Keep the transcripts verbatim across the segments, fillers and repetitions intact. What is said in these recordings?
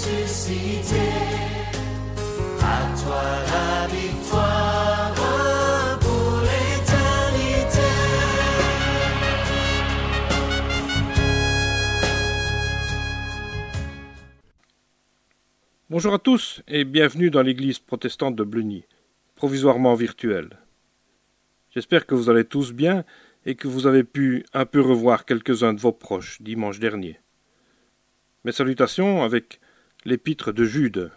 ressuscité. À toi la victoire pour l'éternité. Bonjour à tous et bienvenue dans l'église protestante de Bleuny, provisoirement virtuelle. J'espère que vous allez tous bien et que vous avez pu un peu revoir quelques-uns de vos proches dimanche dernier. Mes salutations avec l'épître de Jude.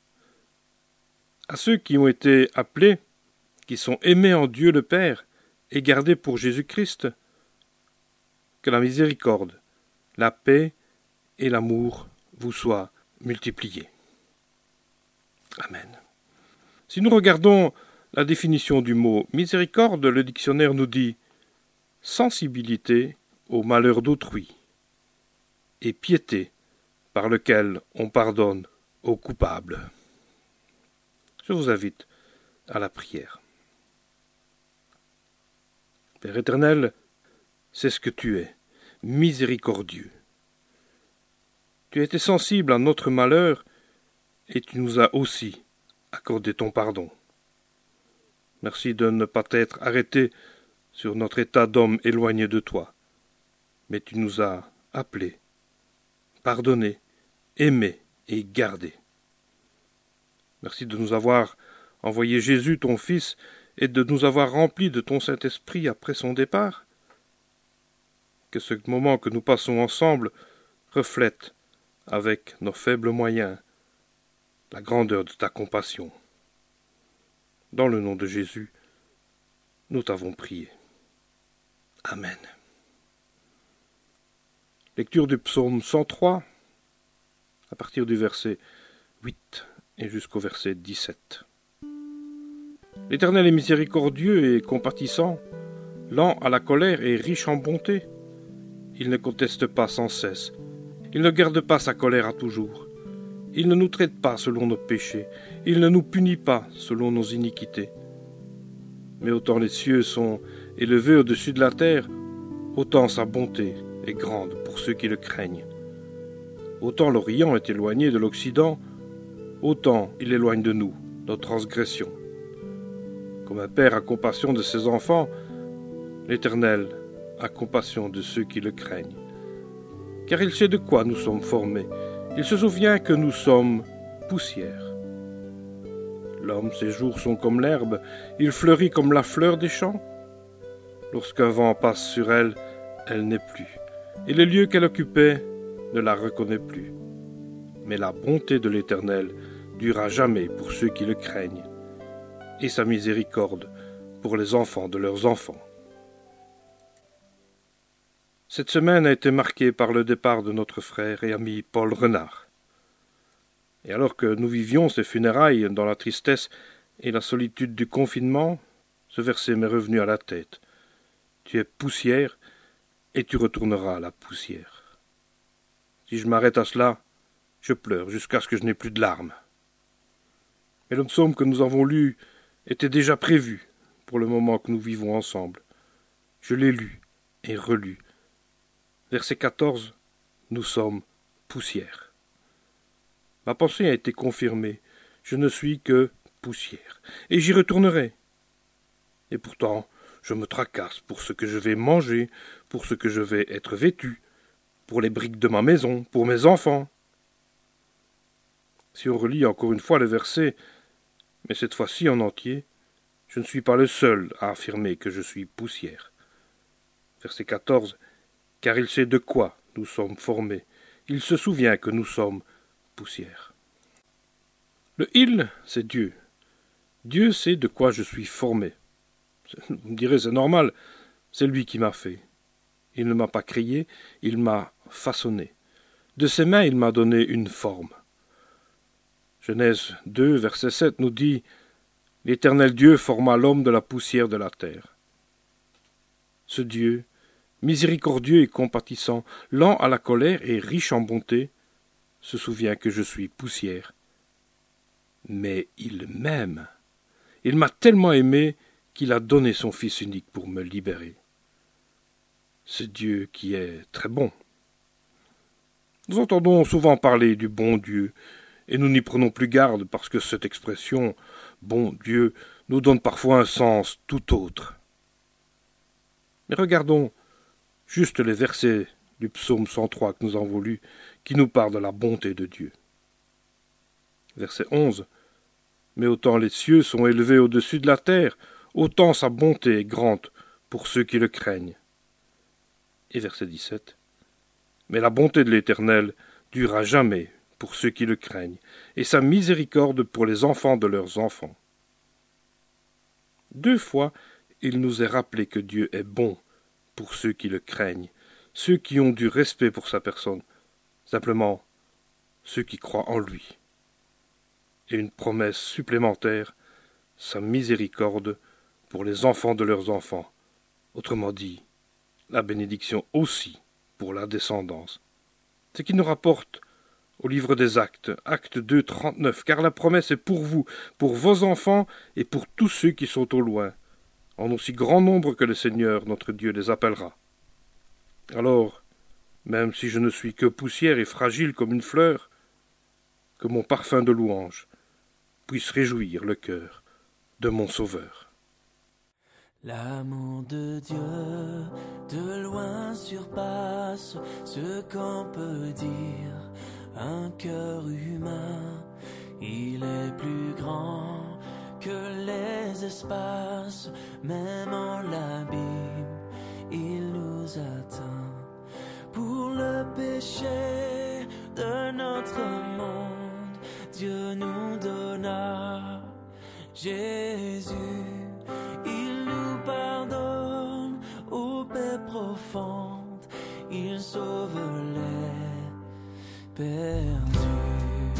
À ceux qui ont été appelés, qui sont aimés en Dieu le Père et gardés pour Jésus-Christ, que la miséricorde, la paix et l'amour vous soient multipliés. Amen. Si nous regardons la définition du mot miséricorde, le dictionnaire nous dit sensibilité au malheur d'autrui et piété par lequel on pardonne aux coupables. Je vous invite à la prière. Père éternel, c'est ce que tu es, miséricordieux. Tu as été sensible à notre malheur et tu nous as aussi accordé ton pardon. Merci de ne pas t'être arrêté sur notre état d'homme éloigné de toi, mais tu nous as appelés, pardonnés, aimés et gardés. Merci de nous avoir envoyé Jésus, ton Fils, et de nous avoir remplis de ton Saint-Esprit après son départ. Que ce moment que nous passons ensemble reflète, avec nos faibles moyens, la grandeur de ta compassion. Dans le nom de Jésus, nous t'avons prié. Amen. Lecture du psaume cent trois, à partir du verset huit et jusqu'au verset dix-sept. L'Éternel est miséricordieux et compatissant, lent à la colère et riche en bonté. Il ne conteste pas sans cesse. Il ne garde pas sa colère à toujours. Il ne nous traite pas selon nos péchés. Il ne nous punit pas selon nos iniquités. Mais autant les cieux sont élevés au-dessus de la terre, autant sa bonté est grande pour ceux qui le craignent. Autant l'Orient est éloigné de l'Occident, autant il éloigne de nous nos transgressions. Comme un père a compassion de ses enfants, l'Éternel a compassion de ceux qui le craignent. Car il sait de quoi nous sommes formés. Il se souvient que nous sommes poussière. L'homme, ses jours sont comme l'herbe, il fleurit comme la fleur des champs. Lorsqu'un vent passe sur elle, elle n'est plus, et le lieu qu'elle occupait ne la reconnaît plus. Mais la bonté de l'Éternel dure à jamais pour ceux qui le craignent, et sa miséricorde pour les enfants de leurs enfants. Cette semaine a été marquée par le départ de notre frère et ami Paul Renard. Et alors que nous vivions ces funérailles dans la tristesse et la solitude du confinement, ce verset m'est revenu à la tête. Tu es poussière et tu retourneras à la poussière. Si je m'arrête à cela, je pleure jusqu'à ce que je n'ai plus de larmes. Mais le psaume que nous avons lu était déjà prévu pour le moment que nous vivons ensemble. Je l'ai lu et relu. Verset quatorze, nous sommes poussière. Ma pensée a été confirmée. Je ne suis que poussière. Et j'y retournerai. Et pourtant, je me tracasse pour ce que je vais manger, pour ce que je vais être vêtu, pour les briques de ma maison, pour mes enfants. Si on relit encore une fois le verset, mais cette fois-ci en entier, je ne suis pas le seul à affirmer que je suis poussière. Verset quatorze, car il sait de quoi nous sommes formés. Il se souvient que nous sommes poussière. Le « il », c'est Dieu. Dieu sait de quoi je suis formé. Vous me direz, c'est normal, c'est lui qui m'a fait. Il ne m'a pas créé, il m'a façonné. De ses mains, il m'a donné une forme. Genèse deux, verset sept nous dit « L'Éternel Dieu forma l'homme de la poussière de la terre. » Ce Dieu, miséricordieux et compatissant, lent à la colère et riche en bonté, se souvient que je suis poussière. Mais il m'aime. Il m'a tellement aimé qu'il a donné son Fils unique pour me libérer. Ce Dieu qui est très bon. Nous entendons souvent parler du bon Dieu, et nous n'y prenons plus garde parce que cette expression « bon Dieu » nous donne parfois un sens tout autre. Mais regardons juste les versets du psaume cent trois que nous avons lus, qui nous parlent de la bonté de Dieu. Verset onze. « Mais autant les cieux sont élevés au-dessus de la terre, autant sa bonté est grande pour ceux qui le craignent. » Et verset dix-sept. « Mais la bonté de l'Éternel durera jamais pour ceux qui le craignent, et sa miséricorde pour les enfants de leurs enfants. » Deux fois, il nous est rappelé que Dieu est bon pour ceux qui le craignent, ceux qui ont du respect pour sa personne, simplement ceux qui croient en lui. Et une promesse supplémentaire, sa miséricorde pour les enfants de leurs enfants, autrement dit, la bénédiction aussi pour la descendance. Ce qui nous rapporte au livre des Actes, Acte deux, trente-neuf, car la promesse est pour vous, pour vos enfants et pour tous ceux qui sont au loin, en aussi grand nombre que le Seigneur, notre Dieu, les appellera. Alors, même si je ne suis que poussière et fragile comme une fleur, que mon parfum de louange puisse réjouir le cœur de mon Sauveur. L'amour de Dieu de loin surpasse ce qu'on peut dire. Un cœur humain, il est plus grand que les espaces, même en l'abîme, il nous atteint. Pour le péché de notre monde, Dieu nous donna Jésus. Il nous pardonne aux paix profondes, il sauve les perdus.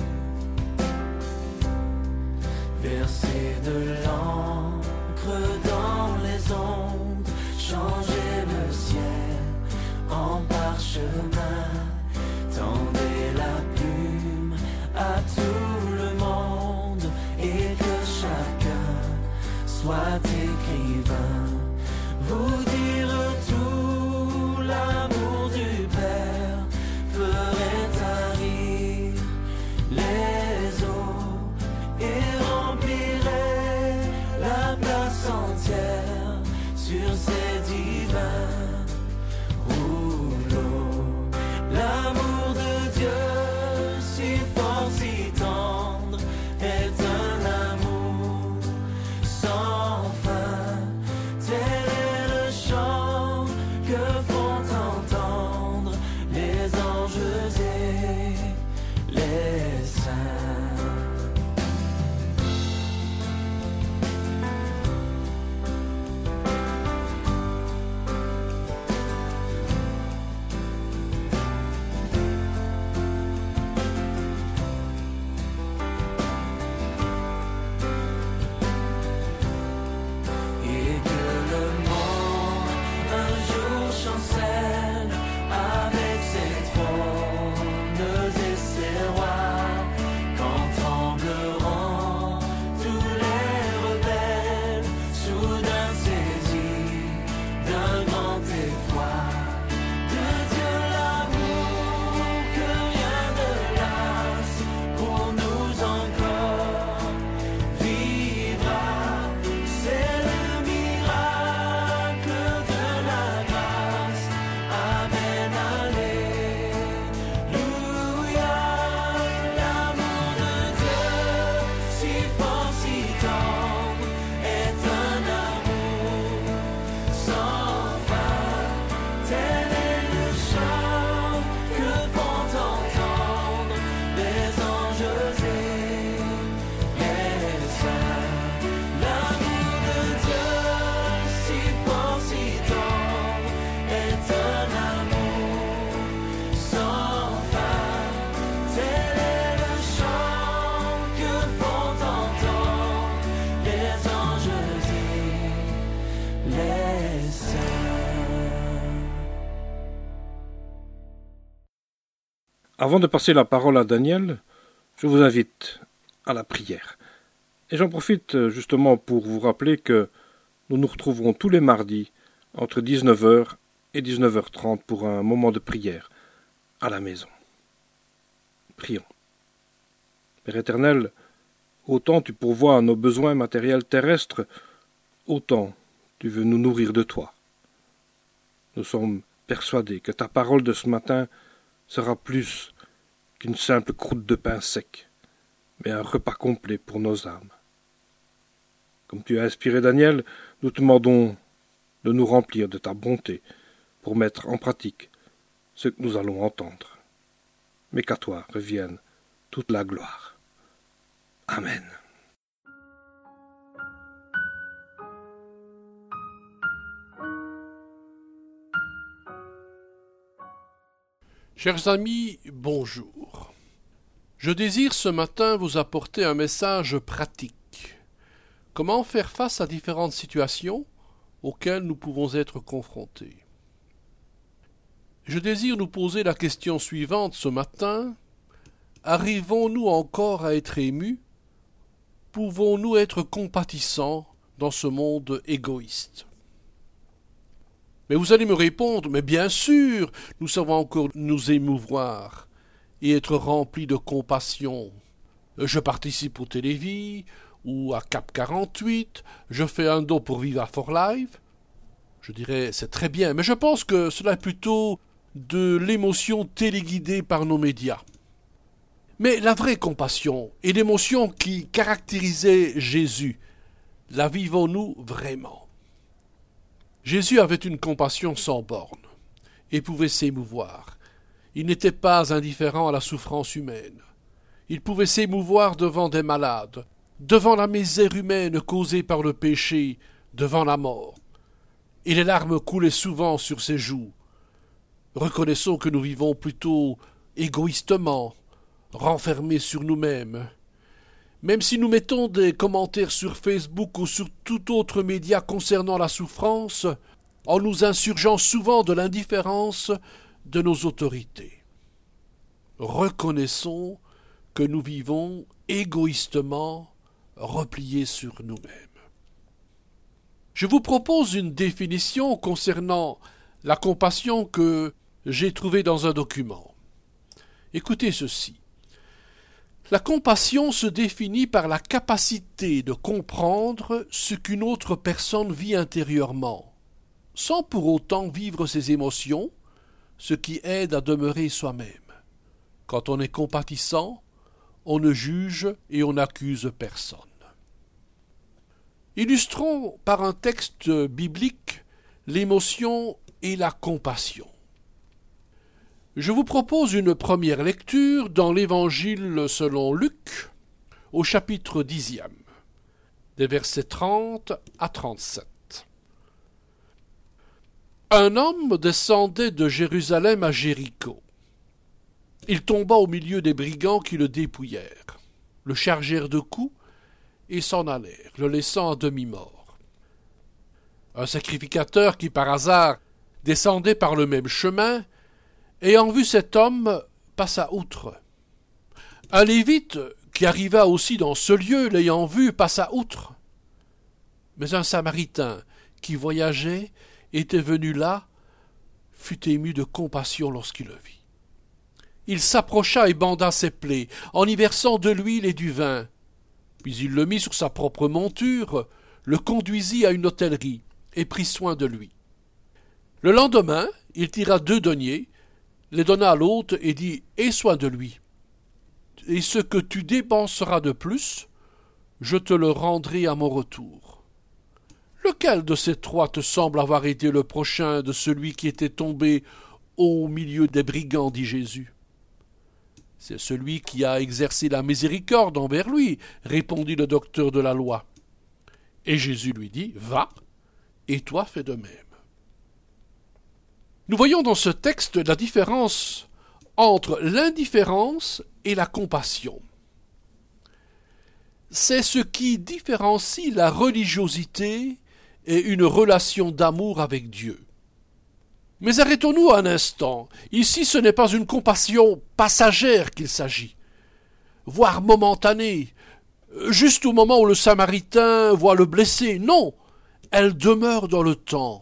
Verser de l'encre dans les ondes, changer le ciel en parchemin, tendez la plume à tout le monde et que chacun soit écrivain, vous dire tout l'amour du Père ferait tarir les eaux et remplirait la place entière sur ces divins rouleaux. L'amour de Dieu si fort, si tendre est un amour sans fin. Tel est le chant que font entendre les anges et les saints. Et que le monde un jour chancelle avec ses trônes et ses rois, quand trembleront tous les rebelles, soudain saisis d'un grand effroi. De Dieu l'amour que rien ne lasse, pour nous encore vivra. C'est le miracle de la grâce. Amen, alléluia. L'amour de Dieu, si fort, si tendre, est un amour sans fin. Tel est le chant que font entendre les anges et les saints. L'amour de Dieu, si fort, si tendre, est un amour sans fin. Tel est le chant que font entendre les anges et les saints. Avant de passer la parole à Daniel, je vous invite à la prière. Et j'en profite euh, justement pour vous rappeler que nous nous retrouverons tous les mardis entre dix-neuf heures et dix-neuf heures trente pour un moment de prière à la maison. Prions. Père éternel, autant tu pourvois à nos besoins matériels terrestres, autant tu veux nous nourrir de toi. Nous sommes persuadés que ta parole de ce matin sera plus qu'une simple croûte de pain sec, mais un repas complet pour nos âmes. Comme tu as inspiré Daniel, nous te demandons de nous remplir de ta bonté pour mettre en pratique ce que nous allons entendre. Mais qu'à toi revienne toute la gloire. Amen. Chers amis, bonjour. Je désire ce matin vous apporter un message pratique. Comment faire face à différentes situations auxquelles nous pouvons être confrontés. Je désire nous poser la question suivante ce matin. Arrivons-nous encore à être émus? Pouvons-nous être compatissants dans ce monde égoïste? Mais vous allez me répondre, mais bien sûr, nous savons encore nous émouvoir et être remplis de compassion. Je participe au Télévis ou à Cap quarante-huit, je fais un don pour Viva for Life. Je dirais, c'est très bien, mais je pense que cela est plutôt de l'émotion téléguidée par nos médias. Mais la vraie compassion et l'émotion qui caractérisait Jésus, la vivons-nous vraiment? Jésus avait une compassion sans borne et pouvait s'émouvoir. Il n'était pas indifférent à la souffrance humaine. Il pouvait s'émouvoir devant des malades, devant la misère humaine causée par le péché, devant la mort. Et les larmes coulaient souvent sur ses joues. Reconnaissons que nous vivons plutôt égoïstement, renfermés sur nous-mêmes. Même si nous mettons des commentaires sur Facebook ou sur tout autre média concernant la souffrance, en nous insurgeant souvent de l'indifférence de nos autorités. Reconnaissons que nous vivons égoïstement, repliés sur nous-mêmes. Je vous propose une définition concernant la compassion que j'ai trouvée dans un document. Écoutez ceci. La compassion se définit par la capacité de comprendre ce qu'une autre personne vit intérieurement, sans pour autant vivre ses émotions, ce qui aide à demeurer soi-même. Quand on est compatissant, on ne juge et on n'accuse personne. Illustrons par un texte biblique l'émotion et la compassion. Je vous propose une première lecture dans l'Évangile selon Luc, au chapitre dixième, des versets trente à trente-sept. Un homme descendait de Jérusalem à Jéricho. Il tomba au milieu des brigands qui le dépouillèrent, le chargèrent de coups et s'en allèrent, le laissant à demi-mort. Un sacrificateur qui par hasard descendait par le même chemin, ayant vu cet homme, passa outre. Un lévite qui arriva aussi dans ce lieu, l'ayant vu, passa outre. Mais un samaritain qui voyageait, était venu là, fut ému de compassion lorsqu'il le vit. Il s'approcha et banda ses plaies, en y versant de l'huile et du vin. Puis il le mit sur sa propre monture, le conduisit à une hôtellerie, et prit soin de lui. Le lendemain, il tira deux deniers, les donna à l'hôte et dit « Aie soin de lui. Et ce que tu dépenseras de plus, je te le rendrai à mon retour. » Lequel de ces trois te semble avoir été le prochain de celui qui était tombé au milieu des brigands, dit Jésus. C'est celui qui a exercé la miséricorde envers lui, répondit le docteur de la loi. Et Jésus lui dit « Va, et toi fais de même. » Nous voyons dans ce texte la différence entre l'indifférence et la compassion. C'est ce qui différencie la religiosité et une relation d'amour avec Dieu. Mais arrêtons-nous un instant. Ici, ce n'est pas une compassion passagère qu'il s'agit, voire momentanée, juste au moment où le Samaritain voit le blessé. Non, elle demeure dans le temps.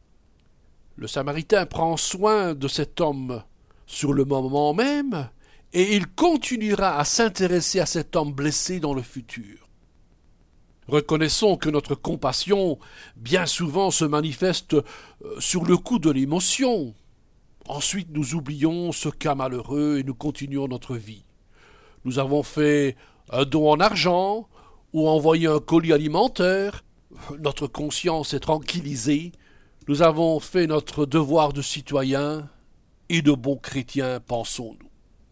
Le Samaritain prend soin de cet homme sur le moment même et il continuera à s'intéresser à cet homme blessé dans le futur. Reconnaissons que notre compassion, bien souvent, se manifeste sur le coup de l'émotion. Ensuite, nous oublions ce cas malheureux et nous continuons notre vie. Nous avons fait un don en argent ou envoyé un colis alimentaire. Notre conscience est tranquillisée. Nous avons fait notre devoir de citoyen et de bons chrétiens, pensons-nous.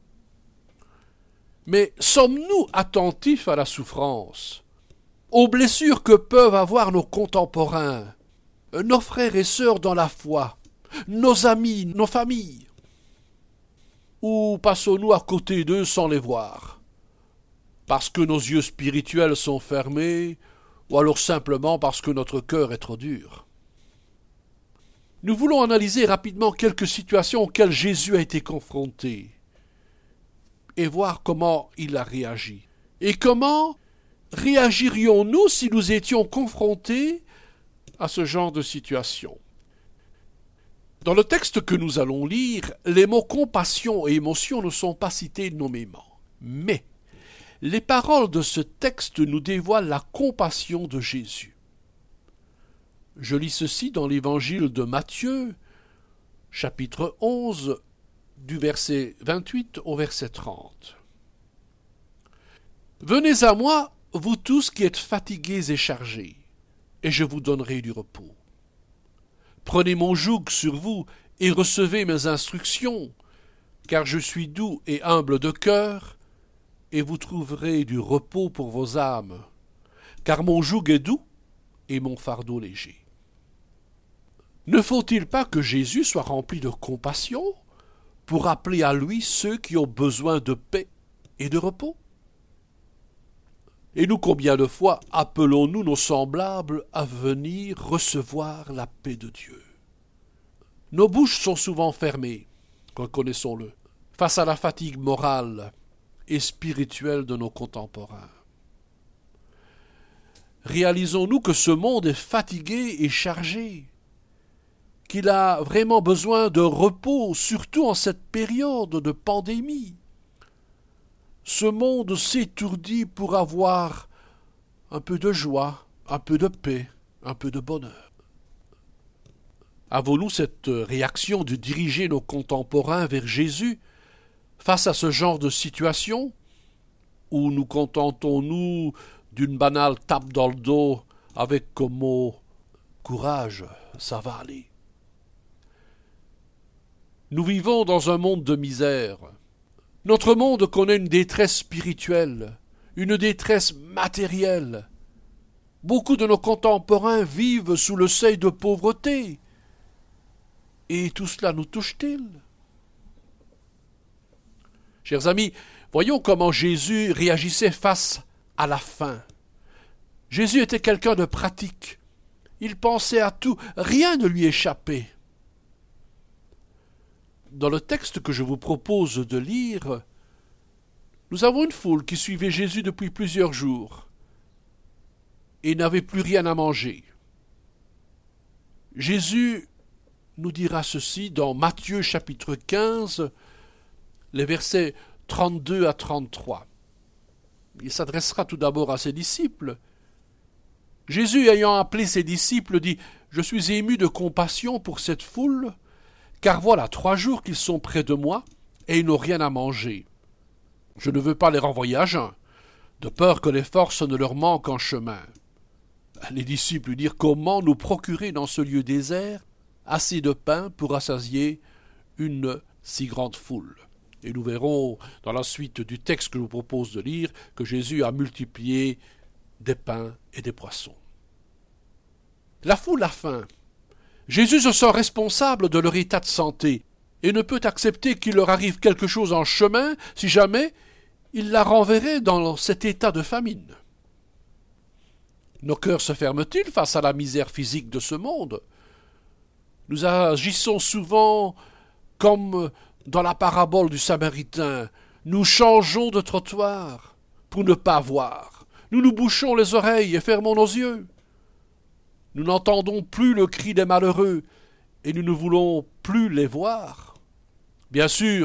Mais sommes-nous attentifs à la souffrance, aux blessures que peuvent avoir nos contemporains, nos frères et sœurs dans la foi, nos amis, nos familles? Ou passons-nous à côté d'eux sans les voir, parce que nos yeux spirituels sont fermés, ou alors simplement parce que notre cœur est trop dur? Nous voulons analyser rapidement quelques situations auxquelles Jésus a été confronté et voir comment il a réagi. Et comment réagirions-nous si nous étions confrontés à ce genre de situation? Dans le texte que nous allons lire, les mots compassion et émotion ne sont pas cités nommément. Mais les paroles de ce texte nous dévoilent la compassion de Jésus. Je lis ceci dans l'évangile de Matthieu, chapitre onze, du verset vingt-huit au verset trente. « Venez à moi, vous tous qui êtes fatigués et chargés, et je vous donnerai du repos. Prenez mon joug sur vous et recevez mes instructions, car je suis doux et humble de cœur, et vous trouverez du repos pour vos âmes, car mon joug est doux et mon fardeau léger. » Ne faut-il pas que Jésus soit rempli de compassion pour appeler à lui ceux qui ont besoin de paix et de repos? Et nous, combien de fois appelons-nous nos semblables à venir recevoir la paix de Dieu? Nos bouches sont souvent fermées, reconnaissons-le, face à la fatigue morale et spirituelle de nos contemporains. Réalisons-nous que ce monde est fatigué et chargé, qu'il a vraiment besoin de repos, surtout en cette période de pandémie. Ce monde s'étourdit pour avoir un peu de joie, un peu de paix, un peu de bonheur. Avons-nous cette réaction de diriger nos contemporains vers Jésus face à ce genre de situation, ou nous contentons-nous d'une banale tape dans le dos avec comme mot « courage, ça va aller ». Nous vivons dans un monde de misère. Notre monde connaît une détresse spirituelle, une détresse matérielle. Beaucoup de nos contemporains vivent sous le seuil de pauvreté. Et tout cela nous touche-t-il? Chers amis, voyons comment Jésus réagissait face à la faim. Jésus était quelqu'un de pratique. Il pensait à tout, rien ne lui échappait. Dans le texte que je vous propose de lire, nous avons une foule qui suivait Jésus depuis plusieurs jours et n'avait plus rien à manger. Jésus nous dira ceci dans Matthieu chapitre quinze, les versets trente-deux à trente-trois. Il s'adressera tout d'abord à ses disciples. Jésus, ayant appelé ses disciples, dit « Je suis ému de compassion pour cette foule, car voilà trois jours qu'ils sont près de moi, et ils n'ont rien à manger. Je ne veux pas les renvoyer à jeun, de peur que les forces ne leur manquent en chemin. » Les disciples lui dirent « Comment nous procurer dans ce lieu désert assez de pain pour rassasier une si grande foule ?» Et nous verrons dans la suite du texte que je vous propose de lire que Jésus a multiplié des pains et des poissons. La foule a faim. Jésus se sent responsable de leur état de santé et ne peut accepter qu'il leur arrive quelque chose en chemin si jamais il la renverrait dans cet état de famine. Nos cœurs se ferment-ils face à la misère physique de ce monde? Nous agissons souvent comme dans la parabole du Samaritain. Nous changeons de trottoir pour ne pas voir. Nous nous bouchons les oreilles et fermons nos yeux. Nous n'entendons plus le cri des malheureux et nous ne voulons plus les voir. Bien sûr,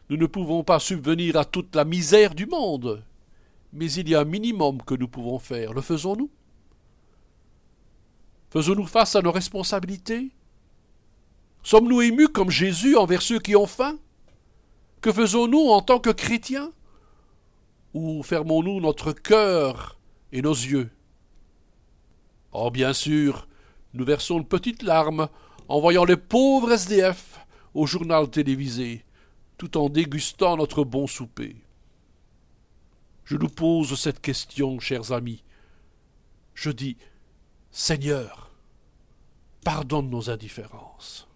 Nous ne pouvons pas subvenir à toute la misère du monde, mais il y a un minimum que nous pouvons faire. Le faisons-nous? Faisons-nous face à nos responsabilités? Sommes-nous émus comme Jésus envers ceux qui ont faim? Que faisons-nous en tant que chrétiens? Ou fermons-nous notre cœur et nos yeux? Oh, bien sûr, nous versons une petite larme en voyant les pauvres S D F au journal télévisé, tout en dégustant notre bon souper. Je nous pose cette question, chers amis. Je dis, Seigneur, pardonne nos indifférences.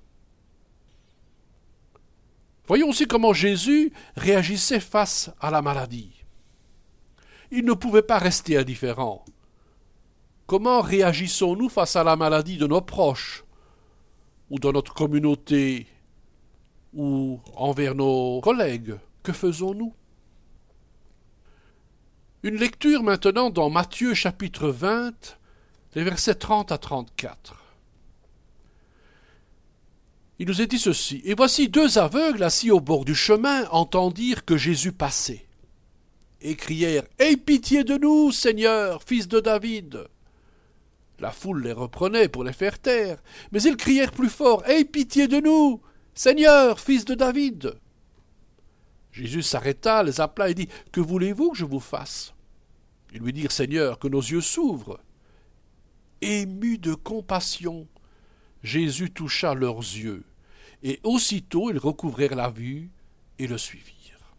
Voyons aussi comment Jésus réagissait face à la maladie. Il ne pouvait pas rester indifférent. Comment réagissons-nous face à la maladie de nos proches, ou dans notre communauté, ou envers nos collègues? Que faisons-nous? Une lecture maintenant dans Matthieu chapitre vingt, les versets trente à trente-quatre. Il nous est dit ceci. « Et voici deux aveugles assis au bord du chemin entendirent que Jésus passait, et crièrent « Aie pitié de nous, Seigneur, fils de David !» La foule les reprenait pour les faire taire, mais ils crièrent plus fort « Aie pitié de nous, Seigneur, fils de David !» Jésus s'arrêta, les appela et dit « Que voulez-vous que je vous fasse ?» Ils lui dirent « Seigneur, que nos yeux s'ouvrent. » Ému de compassion, Jésus toucha leurs yeux, et aussitôt ils recouvrèrent la vue et le suivirent.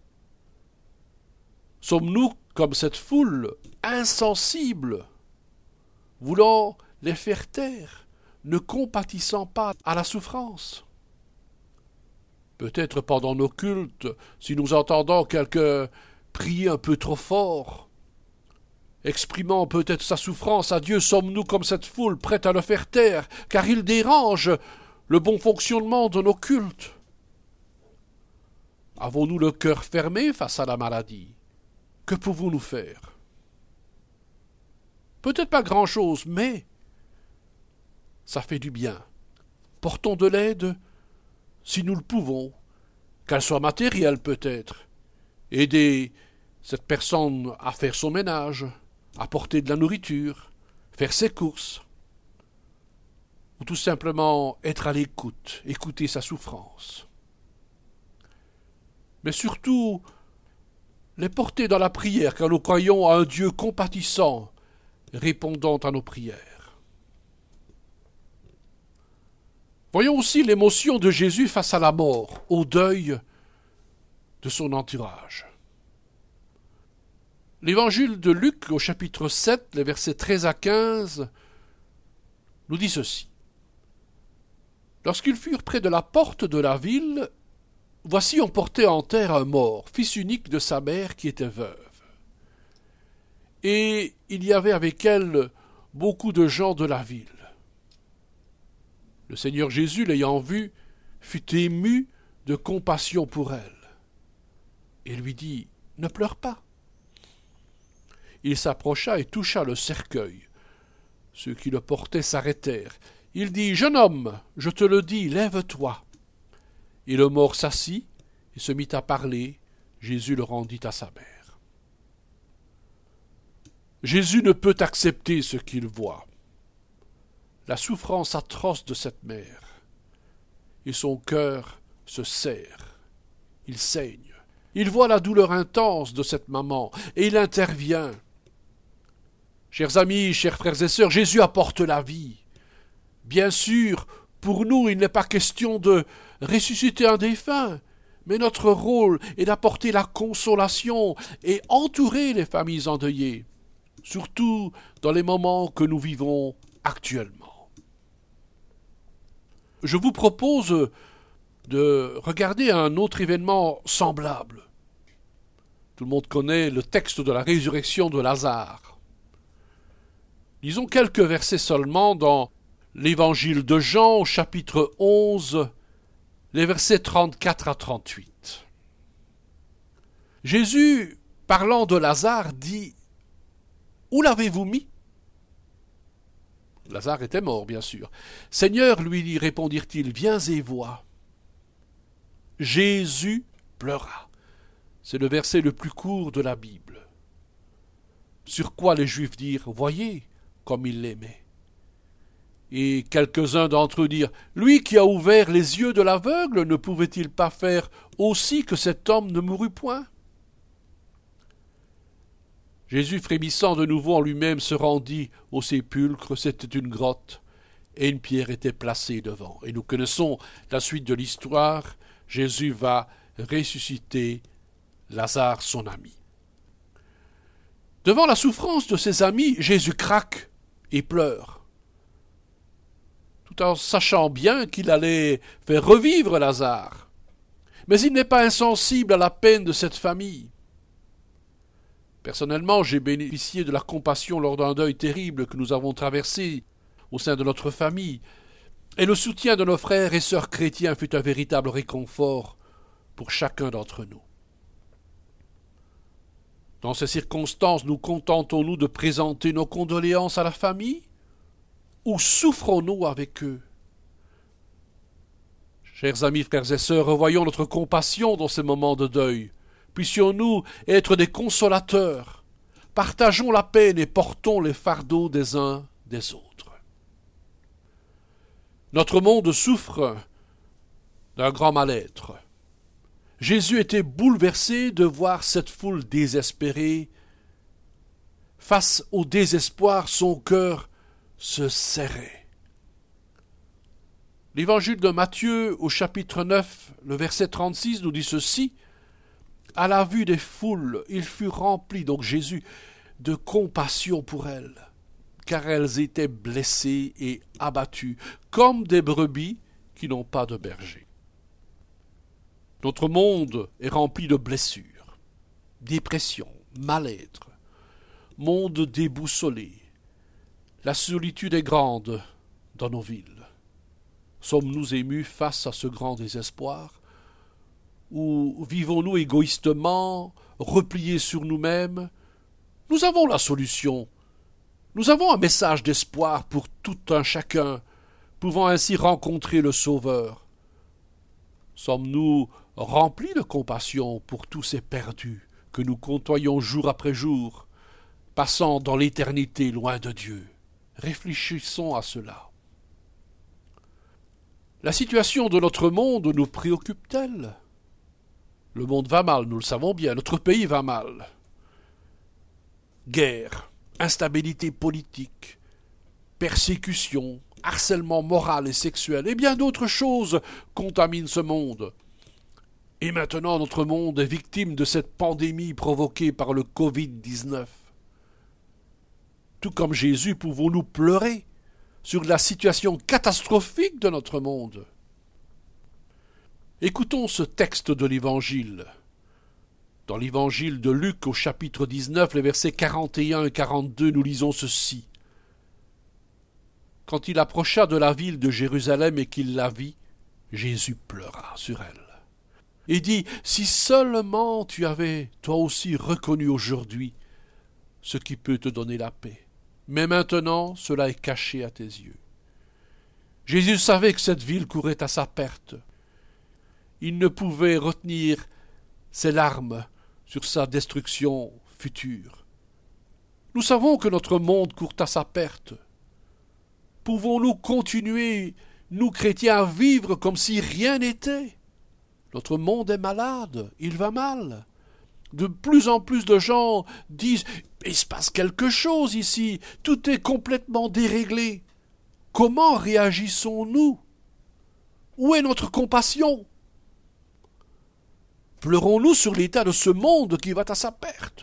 Sommes-nous comme cette foule, insensibles, voulant les faire taire, ne compatissant pas à la souffrance? Peut-être pendant nos cultes, si nous entendons quelqu'un prier un peu trop fort, exprimant peut-être sa souffrance à Dieu, sommes-nous comme cette foule prête à le faire taire, car il dérange le bon fonctionnement de nos cultes? Avons-nous le cœur fermé face à la maladie? Que pouvons-nous faire? Peut-être pas grand-chose, mais ça fait du bien. Portons de l'aide si nous le pouvons, qu'elle soit matérielle peut-être. Aider cette personne à faire son ménage, apporter de la nourriture, faire ses courses, ou tout simplement être à l'écoute, écouter sa souffrance. Mais surtout, les porter dans la prière, car nous croyons à un Dieu compatissant, répondant à nos prières. Voyons aussi l'émotion de Jésus face à la mort, au deuil de son entourage. L'évangile de Luc, au chapitre sept, les versets treize à quinze, nous dit ceci. Lorsqu'ils furent près de la porte de la ville, voici on portait en terre un mort, fils unique de sa mère qui était veuve. Et il y avait avec elle beaucoup de gens de la ville. Le Seigneur Jésus, l'ayant vue, fut ému de compassion pour elle, et lui dit « Ne pleure pas ». Il s'approcha et toucha le cercueil. Ceux qui le portaient s'arrêtèrent. Il dit « Jeune homme, je te le dis, lève-toi ». Et le mort s'assit et se mit à parler. Jésus le rendit à sa mère. Jésus ne peut accepter ce qu'il voit. La souffrance atroce de cette mère. Et son cœur se serre. Il saigne. Il voit la douleur intense de cette maman et il intervient. Chers amis, chers frères et sœurs, Jésus apporte la vie. Bien sûr, pour nous, il n'est pas question de ressusciter un défunt, mais notre rôle est d'apporter la consolation et entourer les familles endeuillées, surtout dans les moments que nous vivons actuellement. Je vous propose de regarder un autre événement semblable. Tout le monde connaît le texte de la résurrection de Lazare. Lisons quelques versets seulement dans l'évangile de Jean, au chapitre onze, les versets trente-quatre à trente-huit. Jésus, parlant de Lazare, dit « Où l'avez-vous mis » Lazare était mort, bien sûr. « Seigneur, lui répondirent-ils, viens et vois. » Jésus pleura. C'est le verset le plus court de la Bible. Sur quoi les Juifs dirent « Voyez comme il l'aimait ». Et quelques-uns d'entre eux dirent « Lui qui a ouvert les yeux de l'aveugle, ne pouvait-il pas faire aussi que cet homme ne mourût point ?» Jésus, frémissant de nouveau en lui-même, se rendit au sépulcre. C'était une grotte, et une pierre était placée devant. Et nous connaissons la suite de l'histoire. Jésus va ressusciter Lazare, son ami. Devant la souffrance de ses amis, Jésus craque et pleure, tout en sachant bien qu'il allait faire revivre Lazare. Mais il n'est pas insensible à la peine de cette famille. Personnellement, j'ai bénéficié de la compassion lors d'un deuil terrible que nous avons traversé au sein de notre famille, et le soutien de nos frères et sœurs chrétiens fut un véritable réconfort pour chacun d'entre nous. Dans ces circonstances, nous contentons-nous de présenter nos condoléances à la famille, ou souffrons-nous avec eux? Chers amis, frères et sœurs, revoyons notre compassion dans ces moments de deuil. Puissions-nous être des consolateurs, partageons la peine et portons les fardeaux des uns des autres. Notre monde souffre d'un grand mal-être. Jésus était bouleversé de voir cette foule désespérée. Face au désespoir, son cœur se serrait. L'évangile de Matthieu, au chapitre neuf, le verset trente-six, nous dit ceci. À la vue des foules, il fut rempli, donc Jésus, de compassion pour elles, car elles étaient blessées et abattues, comme des brebis qui n'ont pas de berger. Notre monde est rempli de blessures, dépression, mal-être, monde déboussolé. La solitude est grande dans nos villes. Sommes-nous émus face à ce grand désespoir? Ou vivons-nous égoïstement, repliés sur nous-mêmes? Nous avons la solution. Nous avons un message d'espoir pour tout un chacun, pouvant ainsi rencontrer le Sauveur. Sommes-nous remplis de compassion pour tous ces perdus que nous côtoyons jour après jour, passant dans l'éternité loin de Dieu? Réfléchissons à cela. La situation de notre monde nous préoccupe-t-elle? Le monde va mal, nous le savons bien, notre pays va mal. Guerre, instabilité politique, persécution, harcèlement moral et sexuel, et bien d'autres choses contaminent ce monde. Et maintenant notre monde est victime de cette pandémie provoquée par le covid dix-neuf. Tout comme Jésus, pouvons-nous pleurer sur la situation catastrophique de notre monde? Écoutons ce texte de l'Évangile. Dans l'Évangile de Luc, au chapitre dix-neuf, les versets quarante et un et quarante-deux, nous lisons ceci. Quand il approcha de la ville de Jérusalem et qu'il la vit, Jésus pleura sur elle et dit « Si seulement tu avais, toi aussi, reconnu aujourd'hui ce qui peut te donner la paix. Mais maintenant, cela est caché à tes yeux. » Jésus savait que cette ville courait à sa perte. Il ne pouvait retenir ses larmes sur sa destruction future. Nous savons que notre monde court à sa perte. Pouvons-nous continuer, nous chrétiens, à vivre comme si rien n'était? Notre monde est malade, il va mal. De plus en plus de gens disent « Il se passe quelque chose ici, tout est complètement déréglé. » Comment réagissons-nous? Où est notre compassion? Pleurons-nous sur l'état de ce monde qui va à sa perte?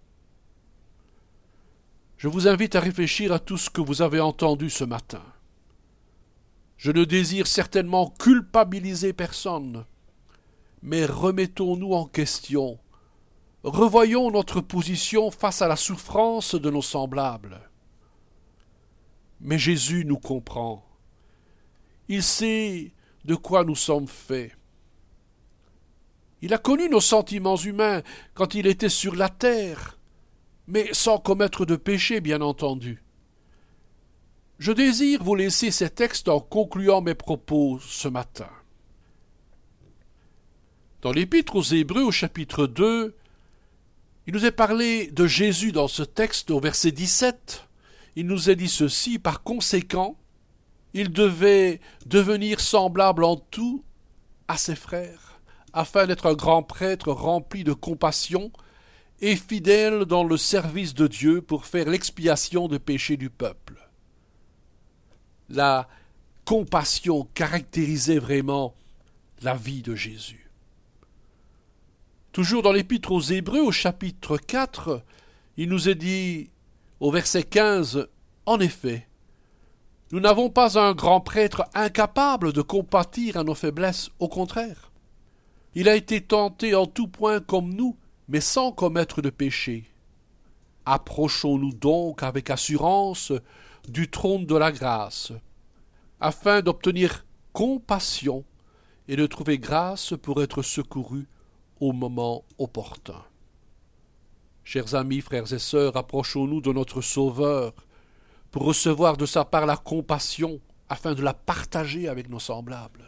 Je vous invite à réfléchir à tout ce que vous avez entendu ce matin. Je ne désire certainement culpabiliser personne, mais remettons-nous en question. Revoyons notre position face à la souffrance de nos semblables. Mais Jésus nous comprend. Il sait de quoi nous sommes faits. Il a connu nos sentiments humains quand il était sur la terre, mais sans commettre de péché, bien entendu. Je désire vous laisser ces textes en concluant mes propos ce matin. Dans l'Épître aux Hébreux, au chapitre deux, il nous est parlé de Jésus dans ce texte, au verset dix-sept. Il nous est dit ceci: par conséquent, il devait devenir semblable en tout à ses frères, afin d'être un grand prêtre rempli de compassion et fidèle dans le service de Dieu pour faire l'expiation des péchés du peuple. La compassion caractérisait vraiment la vie de Jésus. Toujours dans l'Épître aux Hébreux, au chapitre quatre, il nous est dit, au verset quinze, « En effet, nous n'avons pas un grand prêtre incapable de compatir à nos faiblesses, au contraire. Il a été tenté en tout point comme nous, mais sans commettre de péché. Approchons-nous donc avec assurance du trône de la grâce, afin d'obtenir compassion et de trouver grâce pour être secourus au moment opportun. » Chers amis, frères et sœurs, approchons-nous de notre Sauveur pour recevoir de sa part la compassion afin de la partager avec nos semblables.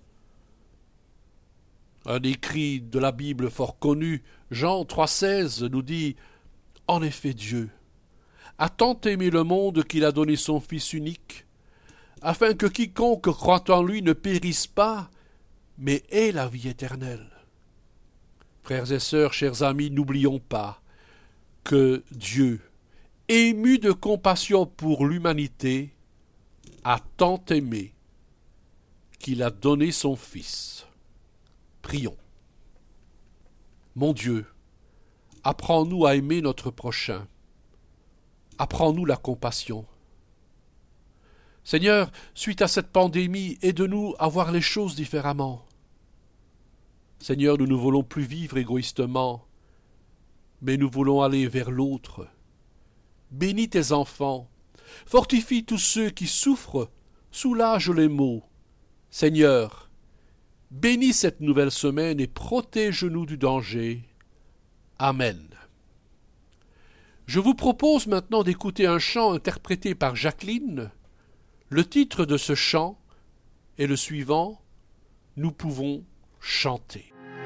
Un écrit de la Bible fort connu, Jean trois seize, nous dit « En effet, Dieu a tant aimé le monde qu'il a donné son Fils unique, afin que quiconque croit en lui ne périsse pas, mais ait la vie éternelle. » Frères et sœurs, chers amis, n'oublions pas que Dieu, ému de compassion pour l'humanité, a tant aimé qu'il a donné son Fils. Prions. Mon Dieu, apprends-nous à aimer notre prochain. Apprends-nous la compassion. Seigneur, suite à cette pandémie, aide-nous à voir les choses différemment. Seigneur, nous ne voulons plus vivre égoïstement, mais nous voulons aller vers l'autre. Bénis tes enfants, fortifie tous ceux qui souffrent, soulage les maux. Seigneur, bénis cette nouvelle semaine et protège-nous du danger. Amen. Je vous propose maintenant d'écouter un chant interprété par Jacqueline. Le titre de ce chant est le suivant: « Nous pouvons chanter ».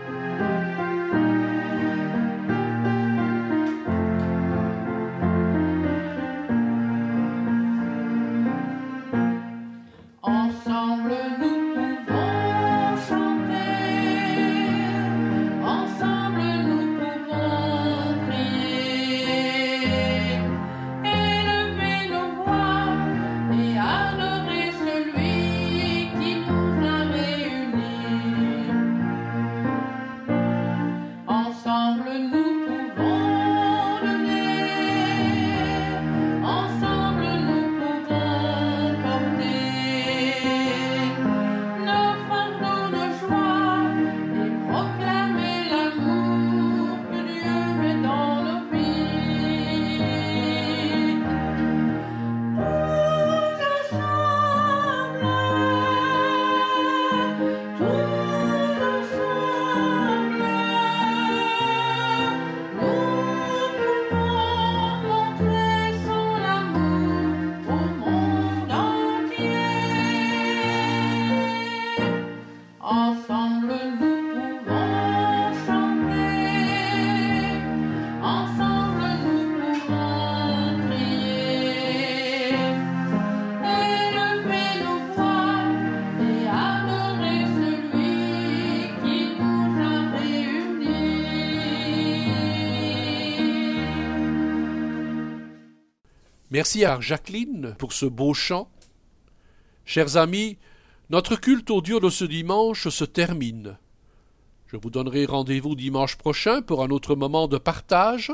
Merci à Jacqueline pour ce beau chant. Chers amis, notre culte audio de ce dimanche se termine. Je vous donnerai rendez-vous dimanche prochain pour un autre moment de partage.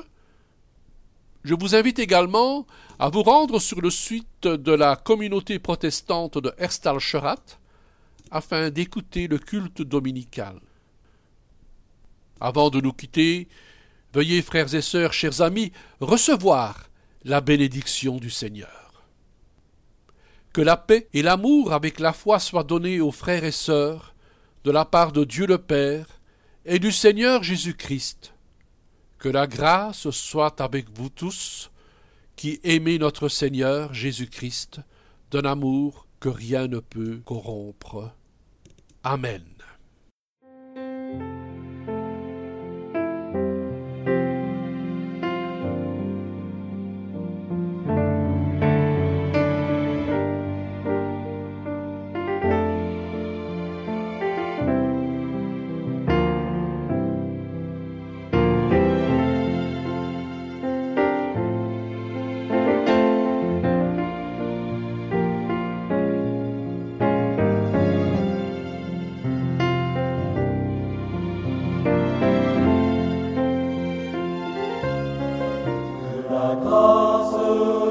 Je vous invite également à vous rendre sur le site de la communauté protestante de Herstal-Scherath afin d'écouter le culte dominical. Avant de nous quitter, veuillez, frères et sœurs, chers amis, recevoir la bénédiction du Seigneur. Que la paix et l'amour avec la foi soient donnés aux frères et sœurs de la part de Dieu le Père et du Seigneur Jésus-Christ. Que la grâce soit avec vous tous qui aimez notre Seigneur Jésus-Christ d'un amour que rien ne peut corrompre. Amen. ta grâce